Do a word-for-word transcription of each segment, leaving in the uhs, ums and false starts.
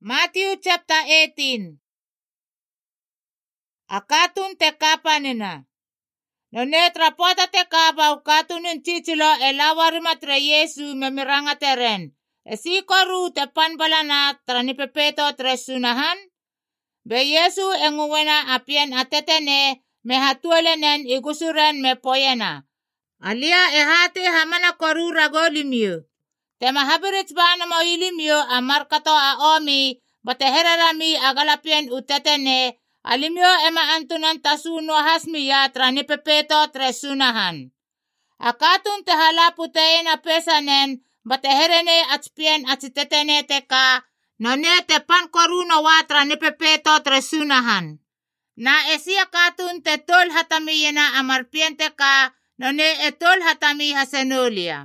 Matthew chapter eighteen. Akatun te kapanina. No netra pota te kapa ukatunin titilo e lawarima tra Yesu memiranga teren. E si koru te panbalana tra nipepeto tre sunahan. Be Yesu enguwena apien atetene me hatuelenen igusuren me poyena. Alia e hati hamana koru ragolimio. Te mahabirits bana mo ilimio amarkato a omi bate herarami agalapien utetene. Alimyo ema antunan tasuno hasmiya tra nipepeto tre sunahan. Akatun te halaputein a pesanen bate herene atspien atsitetene teka none te pankoruno wa tra nipepeto tre sunahan. Na esi akatun te tol hatamiyena amarpien teka none e tol hatami hasenulia.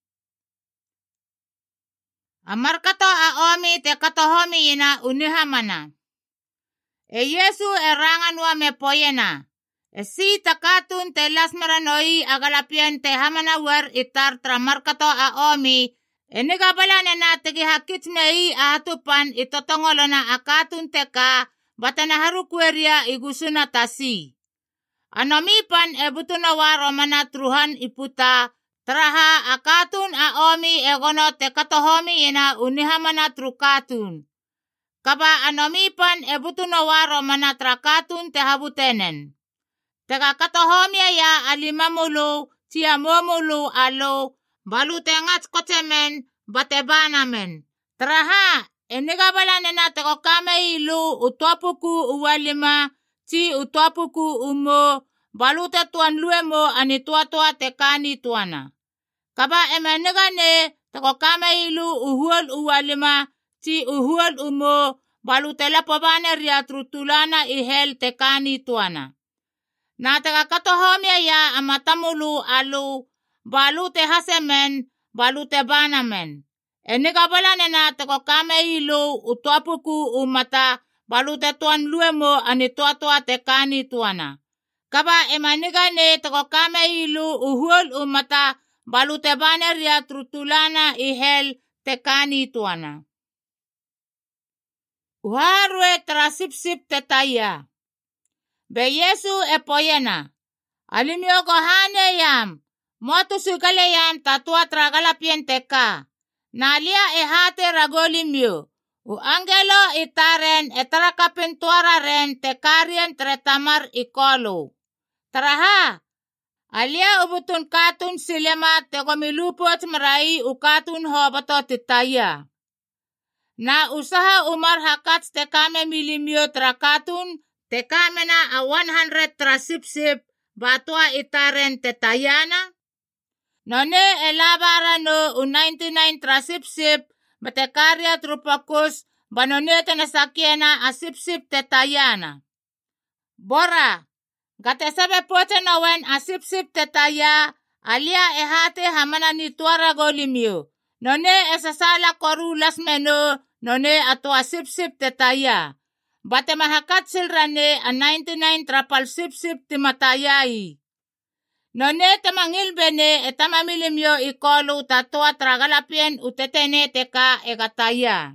Amarkato a omi te katohomi ina unihamana. E Yesu e ranganwa me poyena. E si takatun te lasmaranoi agalapien te hamanawar itar tramarkato a omi. E nigabalane na tegi hakit mei a hatupan itotongolona akatun teka batana harukweria igusuna tasi. Anomipan e butunawa romana truhan iputa. Traha akatun a omi egono te katohomi ina unihamana trukatun. Kaba anomipan e butunawaro manatrakatun te habutenen. Teka katohomia ya alimamulu, tia momulu alo, balu te ngats kotemen, bate banamen. Traha, enigabalane na teko kame ilu utopuku uwalima, ti utopuku umo, balu te tuan luemo ani tua-tua te kani tuana. Kaba emenigane teko kame ilu uhuol uwalima, ti uhuol umo, balu te lapabane ria trutulana ihel te kani tuana. Na teka katohomia ya amatamulu alu, balu te hasemen, balu te banamen. E nigabalane na teko kame ilu utopuku umata, balu te tuan luemo ani tua-tua te kani tuana. Kaba emanigane teko kame ilu uhuol umata, balu te bane ria trutulana ihel te kani tuana. Uharwe tra sip-sip te taya. Be Yesu e poyena. Alimyo kohane yam. Motu sugale yam tatua tra galapien teka. Nalia e hate ragolimyo. U angelo itaren e tarakapin tuara ren te karien tre tamar ikolo. Taraha. Alia ubutun katun silema te gomilupot marai u katun hobato titaya. Na usaha umar hakats te kame milimyo tra katun, te kame na a one hundred tra sip-sip, batua itaren te tayana. None e labara no u ninety-nine tra sip-sip, bate karya trupakus, banone te nasakiena a sip-sip te tayana. Bora, gate sabe pote nowen a sip-sip te taya, alia e hate hamana ni tuara golimyo. None e sasala koru lasmeno, none atua sip-sip te taya. Bate mahakat silrane a ninety-nine trapal sip-sip ti matayai. None te mangilbene e tamamilimyo ikolu tatua tragalapien utetene teka e gataya.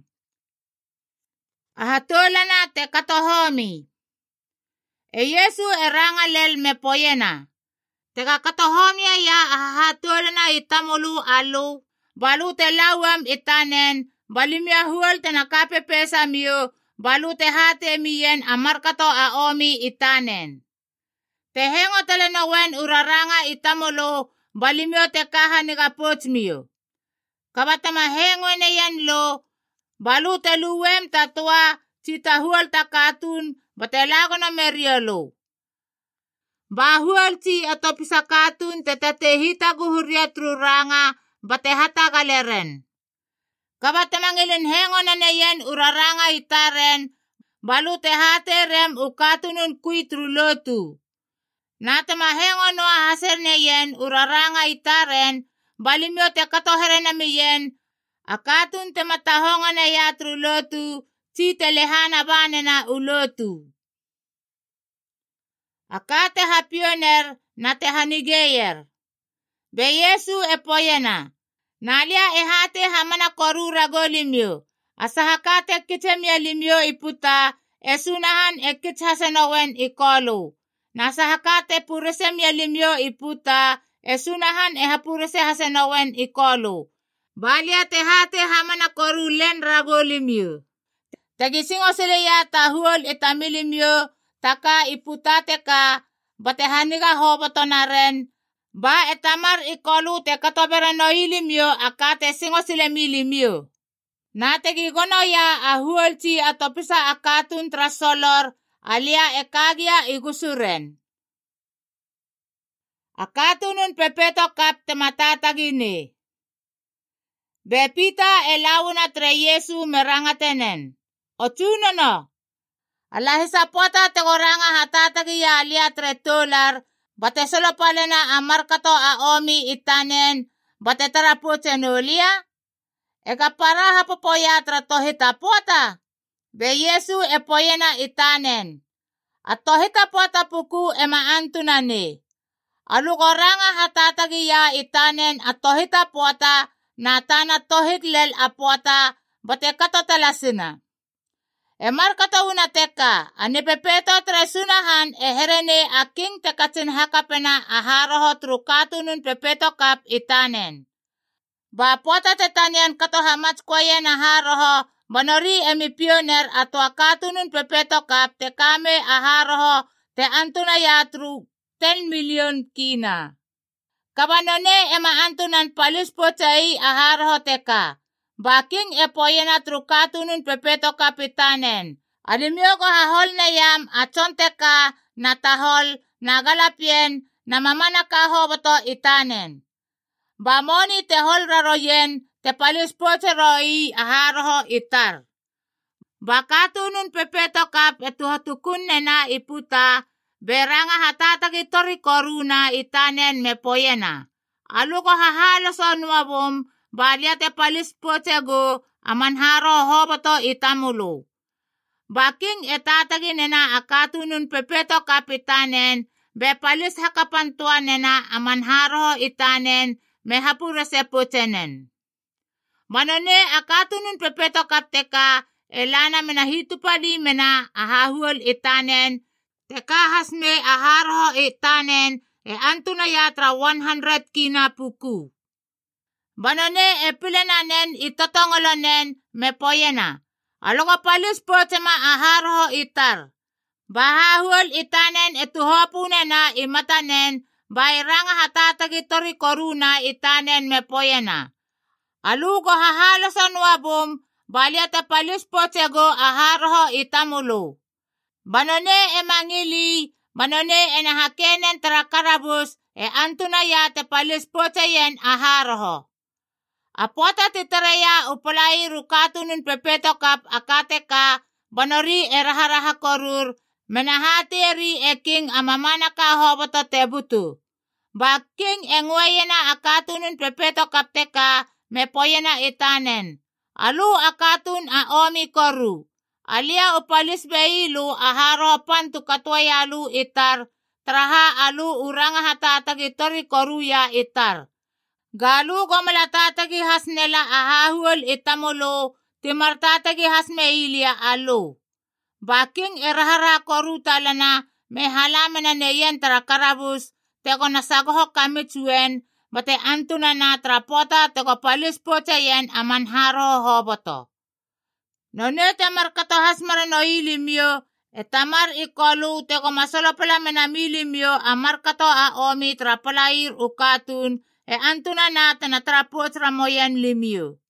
Ahatolana te katohomi. E Yesu e rangalel me poyena. Teka katohomia ya ahatolana itamulu alu. Balu te lawam itanen, balimya huol te nakapepesa miyo, balu te hate miyen amarkato a omi itanen. Te hengo tele nowen uraranga itamolo, balimyo te kaha nigapot miyo. Kabatama hengo ne yan lo, balu te luwem tatua, cita huol takatun, batelago na meriolo. Bahuol ti atopisa katun te tetehita guhuria truranga, bate hata galeren. Kabate mangilin hengo na neyen uraranga itaren, balu te hate rem ukatunun kui trulotu. Natama hengo no haser neyen uraranga itaren, balimyo te katohere na miyen, akatun te matahonga na ya trulotu, ti te lehana bane na ulotu. Akate hapioner na te hanigeyer. Be Yesu e poyena. Nalia e hate hamana koru ragolimyo. Asahakate kitemia limyo iputa, esunahan e kithasenowen ikolu. Nasahakate puresemia limyo iputa, esunahan e hapurese hasenowen ikolu. Balia te hate hamana koru len rago limyo. Tagisingo sile ya tahuol itamilimyo, taka iputate ka, bate haniga hoboto na ren, ba etamar ikolu te katobera no ilimyo akate singo sile milimyo. Nategi gono ya ahuol ti atopisa akatun trasolor, alia ekagia igusuren. Akatunun pepeto kap tematatagini. Bepita elawuna tre Yesu merangatenen. Otuno no. Alahisa pota tegoranga hatatagi ya alia tre tolar, bate solo palena amarkato a omi itanen, bate tarapote nolia. Eka para hapopoya tratohita pota. Be Yesu e poyena itanen. Atohita pota puku ema antunane. Alugoranga hatatagi ya itanen atohita pota na tana tohit lel apota bate katotalasina. E markato una teka, anipepeto tresunahan e herene aking tekatin hakapena aharoho trukatunun pepeto kap itanen. Ba pota tetanian kato hamats kwayen aharoho, manori emipioner ato akatunun pepeto kap tekame aharoho te antuna yatru ten million kina. Kabanone ema antunan palis pochai aharoho teka. Baking e poyena trukatunun pepeto kapitanen. Alimyo ko hahol na yam achon teka na tahol na galapien na mamana kahoboto itanen. Bamoni te hol raroyen te palis poche roi aharoho itar. Bakatunun pepeto kap etuhatukun nena iputa beranga hatatagi tori koruna itanen me poyena. Aluko hahaloso nuabum balia te palis pochego amanharo hoboto itamulu. Baking etatagi nena akatunun pepeto kapitanen be palis hakapantua nena amanharo itanen me hapurese pochenen. Manone akatunun pepeto kapteka elana mena hitupali mena ahahuol itanen teka hasme aharo itanen e antuna yatra one hundred kina puku. Banone e pilenanen itotongolonen me poyena. Aloka palis potema aharo itar. Bahahuol itanen etuhopunena imatanen bairanga hatatagi tori koruna itanen me poyena. Aluko hahalosan wabum baliata palis potego aharo itamulu. Banone e mangili, banone e nahakenen trakarabus e antuna ya te palis poteyen aharoho. Apota titereya upalai rukatunun pepeto kap akateka banori e raharaha korur menahati eri e king amamana kahoboto tebutu. Ba king e nguayena akatunun pepeto kap teka me poyena itanen. Alu akatun a omi koru. Alia upalis beilu aharo pantu katwayalu itar. Traha alu uranga hatatagi tori koru ya itar. Galu gomalatatagi hasnela ahahuol itamolo, timartatagi hasmeilia alu. Baking erahara koru talana, me halamena neyen trakarabus, tego nasagoho kamitsuen, bate antuna na trapota tego palis pochayen amanharo hoboto. Nonete markato hasmara no ilimyo, etamar ikolu tego masolopala menamilimyo amarkato a omi trapalair ukatun, e antuna na tanatrapot ramoyan limyo.